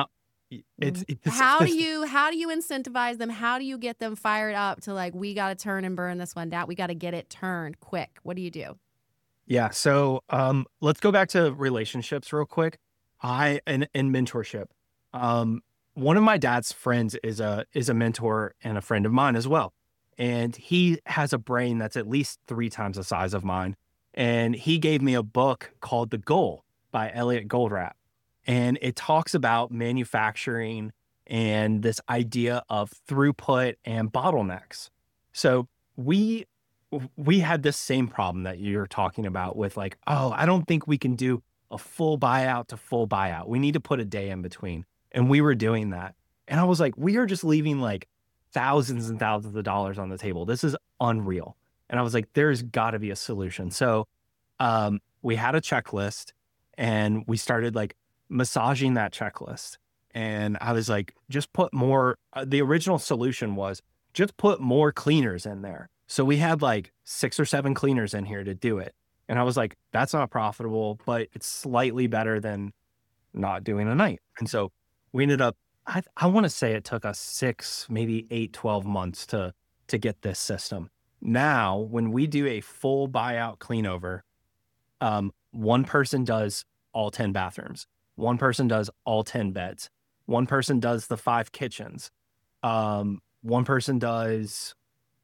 It's How do you incentivize them? How do you get them fired up to like, we got to turn and burn this one down. We got to get it turned quick. What do you do? Yeah. So let's go back to relationships real quick. And mentorship. One of my dad's friends is a mentor and a friend of mine as well. And he has a brain that's at least 3 times the size of mine. And he gave me a book called The Goal by Elliot Goldratt. And it talks about manufacturing and this idea of throughput and bottlenecks. So we had this same problem that you're talking about with like, oh, I don't think we can do a full buyout to full buyout. We need to put a day in between. And we were doing that. And I was like, we are just leaving like thousands and thousands of dollars on the table. This is unreal. And I was like, there's got to be a solution. So we had a checklist and we started like massaging that checklist. And I was like, just put more. The original solution was just put more cleaners in there. So we had like 6 or 7 cleaners in here to do it. And I was like, that's not profitable, but it's slightly better than not doing a night. And so we ended up, I want to say it took us 6, maybe 8, 12 months to get this system. Now, when we do a full buyout clean over, one person does all 10 bathrooms. One person does all 10 beds. One person does the 5 kitchens. One person does,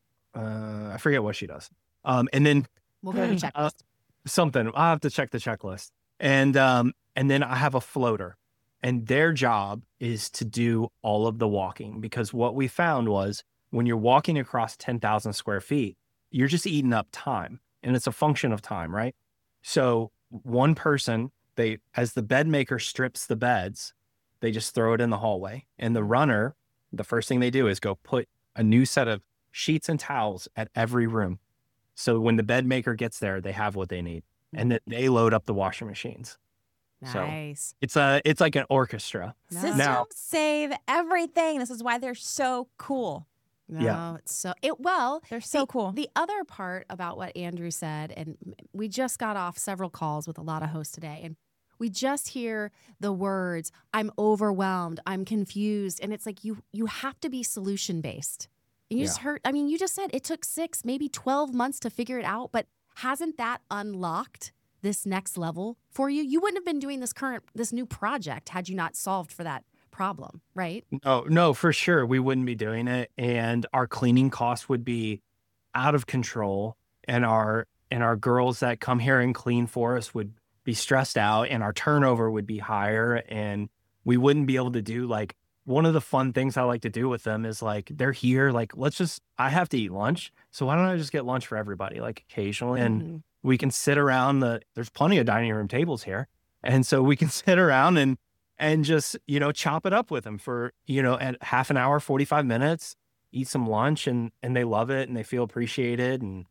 I forget what she does. And then We'll go to the checklist. something, I'll have to check the checklist. And then I have a floater, and their job is to do all of the walking, because what we found was when you're walking across 10,000 square feet, you're just eating up time, and it's a function of time, right? So one person, as the bed maker strips the beds, they just throw it in the hallway, and the runner, the first thing they do is go put a new set of sheets and towels at every room. So when the bed maker gets there, they have what they need, and then they load up the washing machines. Nice. So it's like an orchestra. Systems Now- save everything. This is why they're so cool. No, Yeah. it's so They're so cool. The other part about what Andrew said, and we just got off several calls with a lot of hosts today, and we just hear the words, I'm overwhelmed, I'm confused. And it's like you have to be solution based. And you just heard, I mean, you just said it took 6, maybe 12 months to figure it out, but hasn't that unlocked this next level for you? You wouldn't have been doing this new project had you not solved for that problem, right? No, for sure. We wouldn't be doing it. And our cleaning costs would be out of control. And our girls that come here and clean for us would be stressed out, and our turnover would be higher. And we wouldn't be able to do, like, one of the fun things I like to do with them is, like, they're here, like, I have to eat lunch. So why don't I just get lunch for everybody, like, occasionally? And we can sit around there's plenty of dining room tables here. And so we can sit around and just, chop it up with them for, at half an hour, 45 minutes, eat some lunch, and they love it and they feel appreciated. And,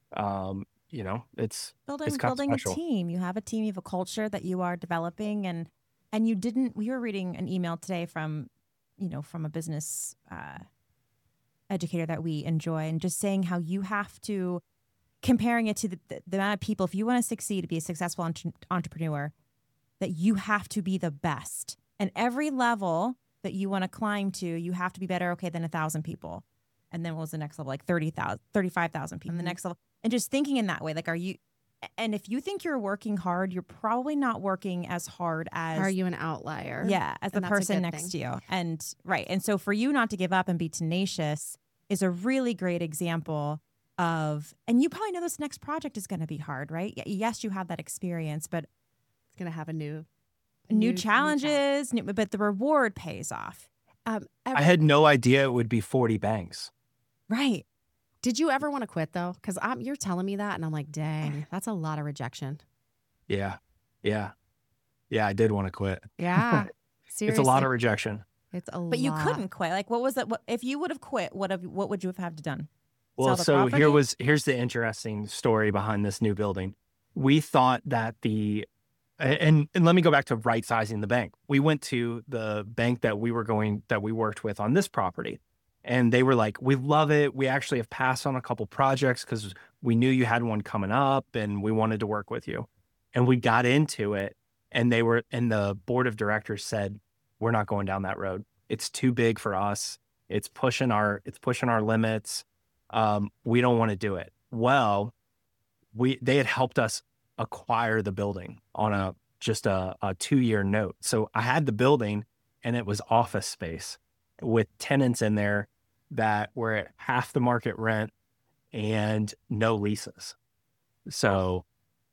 it's building a special. team. You have a team, you have a culture that you are developing, and we were reading an email today from a business educator that we enjoy, and just saying how you have to, comparing it to the amount of people, if you want to succeed, to be a successful entrepreneur, that you have to be the best. And every level that you want to climb to, you have to be better, than 1,000 people. And then what was the next level? Like 30,000, 35,000 people. And the next level. And just thinking in that way, like, and if you think you're working hard, you're probably not working as hard as. Are you an outlier? Yeah, as the And that's a person good next thing. to you. And right. And so for you not to give up and be tenacious is a really great example of, and you probably know this next project is going to be hard, right? Yes, you have that experience, but It's going to have a new challenges, but the reward pays off. I had no idea it would be 40 banks. Right. Did you ever want to quit though? Because you're telling me that, and I'm like, dang, that's a lot of rejection. Yeah. I did want to quit. Yeah, seriously, It's a lot of rejection. It's a lot. But you couldn't quit. Like, what was that? If you would have quit, what would you have done? Well, Sell the so property? here's the interesting story behind this new building. We thought that and let me go back to right sizing the bank. We went to the bank that we worked with on this property, and they were like, "We love it. We actually have passed on a couple projects because we knew you had one coming up, and we wanted to work with you." And we got into it, and the board of directors said, "We're not going down that road. It's too big for us. It's pushing our limits. We don't want to do it." Well, they had helped us acquire the building on just a 2-year note. So I had the building, and it was office space with tenants in there that were at half the market rent and no leases. So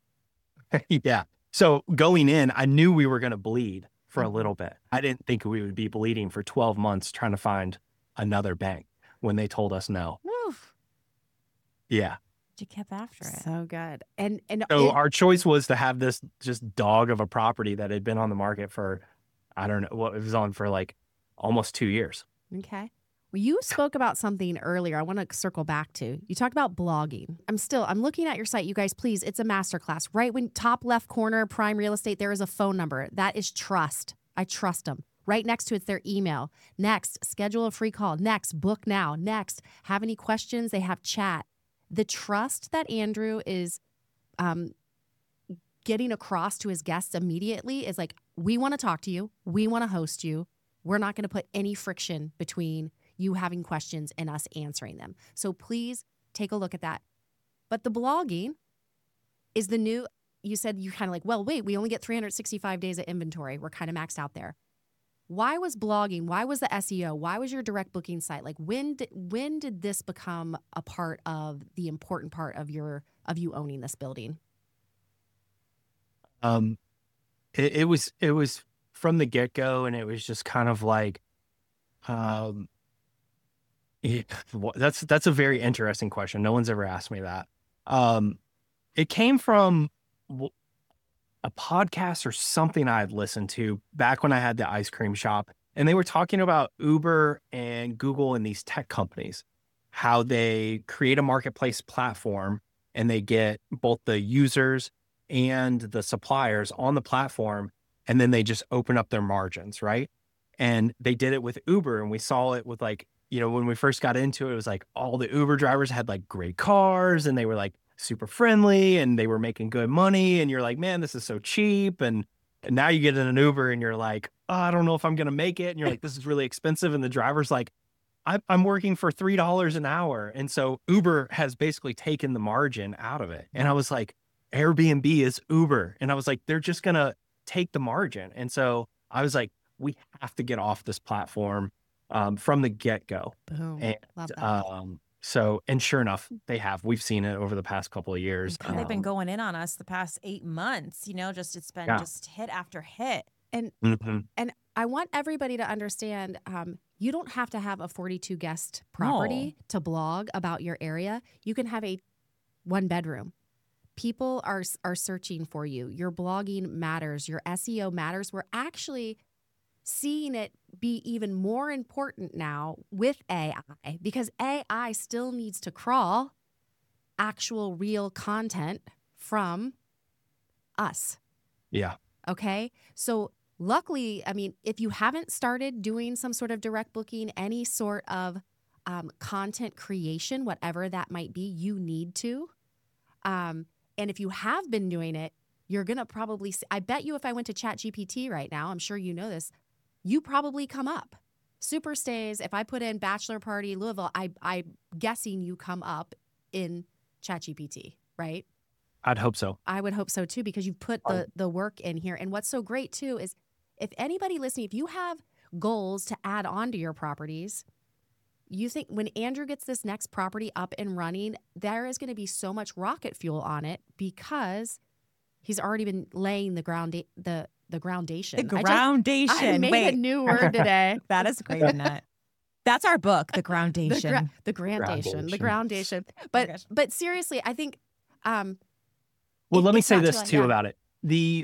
yeah. So going in, I knew we were going to bleed for a little bit. I didn't think we would be bleeding for 12 months trying to find another bank when they told us no. Woof. Yeah. You kept after it. So good. And So our choice was to have this just dog of a property that had been on the market for, I don't know, what it was on for like almost 2 years. okay. Well, you spoke about something earlier I want to circle back to. You talked about blogging. I'm looking at your site. You guys, please, it's a masterclass. Right when top left corner, Prime Real Estate, there is a phone number. That is trust. I trust them. Right next to it's their email. Next, schedule a free call. Next, book now. Next, have any questions? They have chat. The trust that Andrew is getting across to his guests immediately is like, we want to talk to you. We want to host you. We're not going to put any friction between you having questions and us answering them. So please take a look at that. But the blogging is the new, you said you're kind of like, well, wait, we only get 365 days of inventory. We're kind of maxed out there. Why was blogging? Why was the SEO? Why was your direct booking site? Like when did this become a part of the important part of you owning this building? It was from the get-go, and it was just kind of like, that's a very interesting question. No one's ever asked me that. It came from a podcast or something I had listened to back when I had the ice cream shop, and they were talking about Uber and Google and these tech companies, how they create a marketplace platform and they get both the users and the suppliers on the platform, and then they just open up their margins, right? And they did it with Uber, and we saw it with like, when we first got into it, it was like all the Uber drivers had like great cars and they were like super friendly and they were making good money. And you're like, man, this is so cheap. And now you get in an Uber and you're like, oh, I don't know if I'm going to make it. And you're like, this is really expensive. And the driver's like, I'm working for $3 an hour. And so Uber has basically taken the margin out of it. And I was like, Airbnb is Uber. And I was like, they're just going to take the margin. And so I was like, we have to get off this platform from the get-go. Boom. And, love that. and sure enough, they have. We've seen it over the past couple of years. They've been going in on us the past 8 months, it's been just hit after hit. And I want everybody to understand, you don't have to have a 42 guest property to blog about your area. You can have a 1-bedroom. People are searching for you. Your blogging matters. Your SEO matters. We're actually seeing it be even more important now with AI, because AI still needs to crawl actual real content from us. Yeah. Okay. So luckily, I mean, if you haven't started doing some sort of direct booking, any sort of content creation, whatever that might be, you need to. And if you have been doing it, you're going to probably see, I bet you if I went to ChatGPT right now, I'm sure you know this, you probably come up. Super stays, if I put in bachelor party Louisville, I'm guessing you come up in ChatGPT, right? I'd hope so. I would hope so too, because you've put the work in here. And what's so great too is if anybody listening, if you have goals to add on to your properties, you think when Andrew gets this next property up and running, there is going to be so much rocket fuel on it because he's already been laying the groundation. The groundation. I made a new word today. That is great, Annette. That's our book, The Groundation. The groundation. But seriously, I think. Well, let me say this too about it. The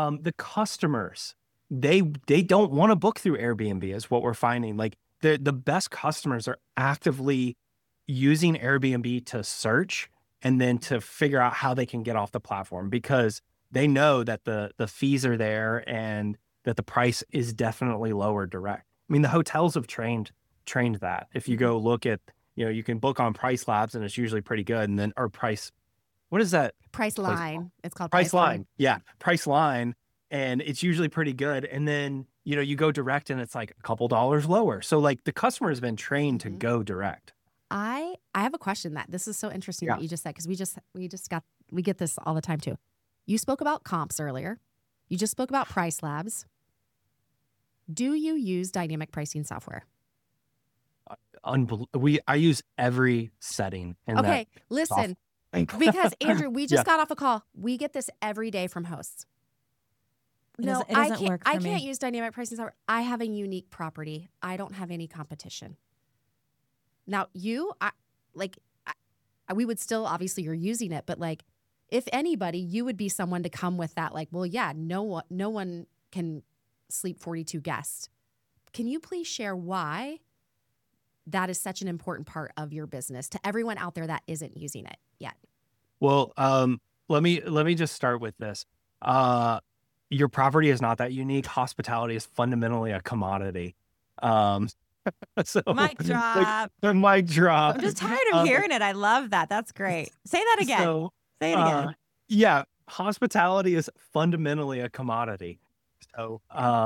customers, they don't want to book through Airbnb, is what we're finding. Like the best customers are actively using Airbnb to search and then to figure out how they can get off the platform, because they know that the fees are there and that the price is definitely lower direct. I mean, the hotels have trained that. If you go look at, you can book on Price Labs and it's usually pretty good. And then, or Price, what is that? Priceline. It's called Priceline. Yeah. Priceline. And it's usually pretty good. And then, you go direct and it's like a couple dollars lower. So like the customer has been trained to go direct. I have a question that this is so interesting that you just said, because we get this all the time too. You spoke about comps earlier. You just spoke about Price Labs. Do you use dynamic pricing software? I use every setting. Okay, listen, because Andrew, we just got off a call. We get this every day from hosts. It doesn't work for me. I can't use dynamic pricing software. I have a unique property. I don't have any competition. Now, we would still, obviously you're using it, but like, if anybody, you would be someone to come with that, like, well, yeah, no one can sleep 42 guests. Can you please share why that is such an important part of your business to everyone out there that isn't using it yet? Well, let me just start with this. your property is not that unique. Hospitality is fundamentally a commodity. Um, so Mic drop. the mic drop. I'm just tired of hearing it. I love that. That's great. Say that again. So, Say it again. yeah, hospitality is fundamentally a commodity. So,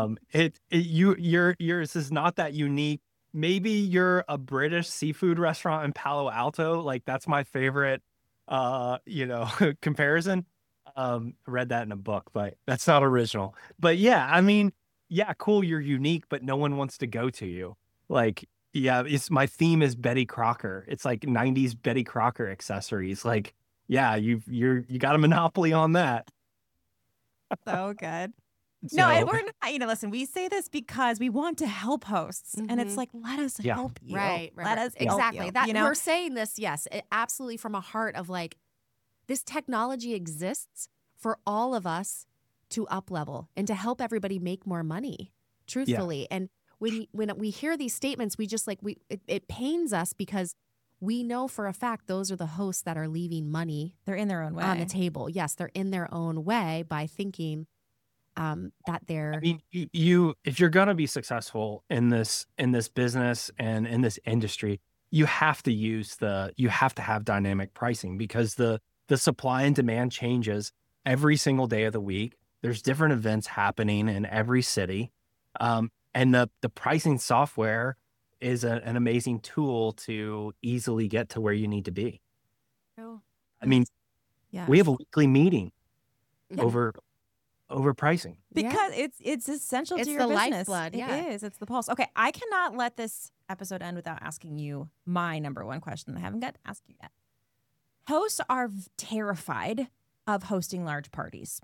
yours is not that unique. Maybe you're a British seafood restaurant in Palo Alto. Like that's my favorite, comparison. Read that in a book, but that's not original. But yeah, I mean, yeah, cool. You're unique, but no one wants to go to you. Like, yeah, my theme is Betty Crocker. It's like 90s Betty Crocker accessories. Like, yeah, you got a monopoly on that. So good. So, No, and we're not, listen, we say this because we want to help hosts. And it's like, let us Yeah. help you. Right. Let us help Exactly. you, That you know? we're saying this, yes, absolutely from a heart of like, this technology exists for all of us to up level and to help everybody make more money, truthfully. And when we hear these statements, we just like it pains us because we know for a fact those are the hosts that are leaving money They're in their own way. on the table. Yes, they're in their own way by thinking that they're. I mean, if you're gonna be successful in this business and in this industry, you have to have dynamic pricing because the supply and demand changes every single day of the week. There's different events happening in every city, and the pricing software is an amazing tool to easily get to where you need to be. I mean, Yeah. we have a weekly meeting Yeah. over pricing. Because it's essential It's to your the business. lifeblood, It yeah. is. It's the pulse. Okay, I cannot let this episode end without asking you my number one question that I haven't got to ask you yet. Hosts are terrified of hosting large parties.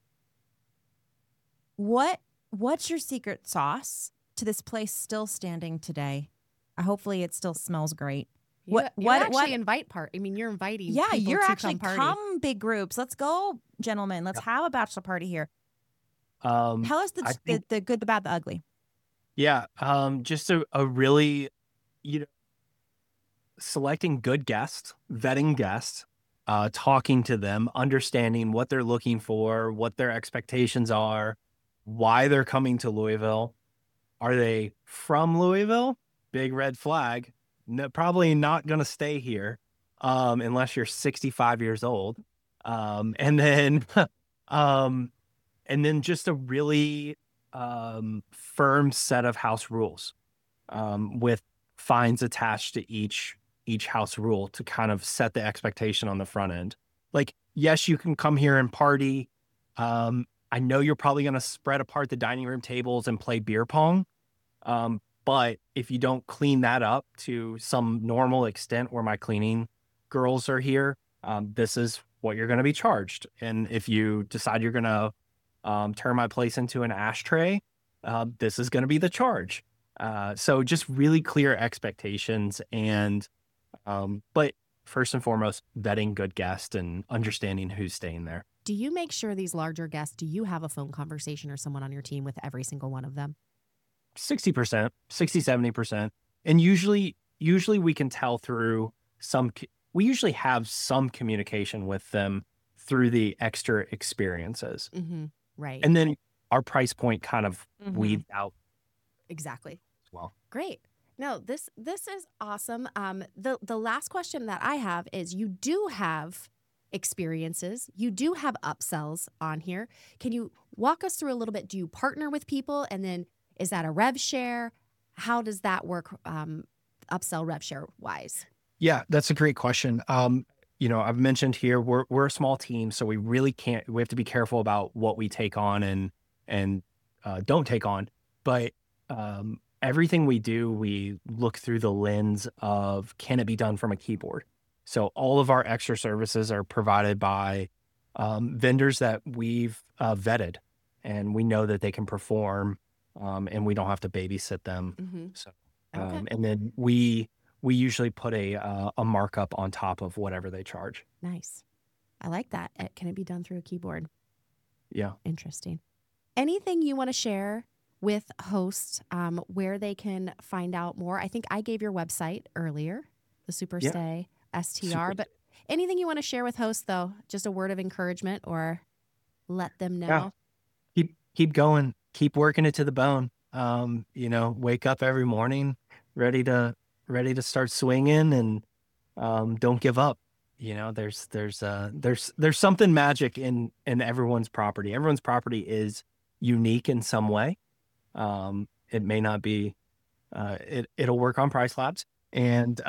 What's your secret sauce to this place still standing today? Hopefully it still smells great. You What actually invite part? I mean, you're inviting. Yeah, people you're to actually party. big groups. Let's go, gentlemen. Let's have a bachelor party here. I Tell us think- the good, the bad, the ugly. Yeah, just a really, selecting good guests, vetting guests, talking to them, understanding what they're looking for, what their expectations are, why they're coming to Louisville. Are they from Louisville? Big red flag. No, probably not going to stay here unless you're 65 years old. And then just a really firm set of house rules with fines attached to each house rule to kind of set the expectation on the front end. Like, yes, you can come here and party. I know you're probably going to spread apart the dining room tables and play beer pong. But if you don't clean that up to some normal extent where my cleaning girls are here, this is what you're going to be charged. And if you decide you're going to turn my place into an ashtray, this is going to be the charge. So just really clear expectations but first and foremost, vetting good guests and understanding who's staying there. Do you make sure these larger guests, do you have a phone conversation or someone on your team with every single one of them? 60%, 60, 70%. And usually we can tell through we usually have some communication with them through the extra experiences. Mm-hmm. Right. And then our price point kind of weeds out Exactly. as well. Great. No, this is awesome. The last question that I have is you do have experiences. You do have upsells on here. Can you walk us through a little bit? Do you partner with people? And then is that a rev share? How does that work upsell rev share wise? Yeah, that's a great question. I've mentioned here, we're a small team, so we really we have to be careful about what we take on and don't take on. But everything we do, we look through the lens of, can it be done from a keyboard? So all of our extra services are provided by vendors that we've vetted, and we know that they can perform, and we don't have to babysit them. Mm-hmm. So, Okay. and then we usually put a markup on top of whatever they charge. Nice. I like that. Can it be done through a keyboard? Yeah. Interesting. Anything you want to share with hosts where they can find out more? I think I gave your website earlier, the Superstay STR, but anything you want to share with hosts, though, just a word of encouragement or let them know? Yeah. keep going, keep working it to the bone. Wake up every morning ready to start swinging, and don't give up. There's something magic in everyone's property. Everyone's property is unique in some way. It may not be, it'll work on Price Labs, and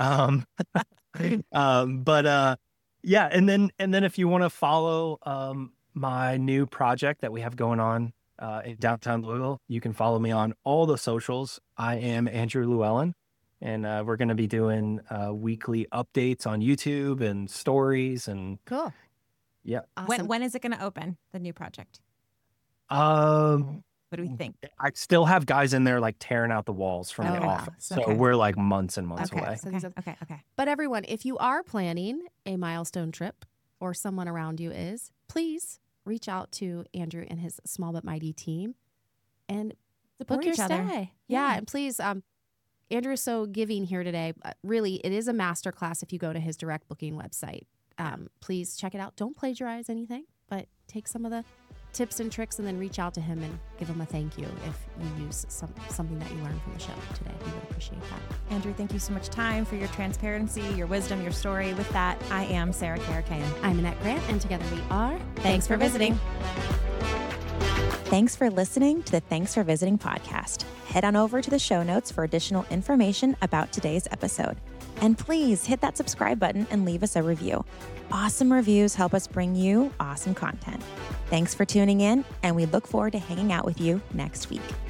yeah. And then if you want to follow my new project that we have going on in downtown Louisville, you can follow me on all the socials. I am Andrew Llewellyn. And we're going to be doing weekly updates on YouTube and stories, and Cool. Yeah. Awesome. When is it going to open, the new project? What do we think? I still have guys in there like tearing out the walls from the wow. office, so Okay. we're like months and months Okay. away. So these are- Okay. But everyone, if you are planning a milestone trip, or someone around you is, please reach out to Andrew and his Small But Mighty team and Support book your each other. stay. Yeah. And please, Andrew is so giving here today. Really, it is a masterclass if you go to his direct booking website. Please check it out. Don't plagiarize anything, but take some of the tips and tricks and then reach out to him and give him a thank you if you use something that you learned from the show today. We would appreciate that. Andrew, thank you so much for your transparency, your wisdom, your story. With that, I am Sarah Karakayan. I'm Annette Grant, and together we are Thanks for visiting. Thanks for listening to the Thanks for Visiting podcast. Head on over to the show notes for additional information about today's episode. And please hit that subscribe button and leave us a review. Awesome reviews help us bring you awesome content. Thanks for tuning in, and we look forward to hanging out with you next week.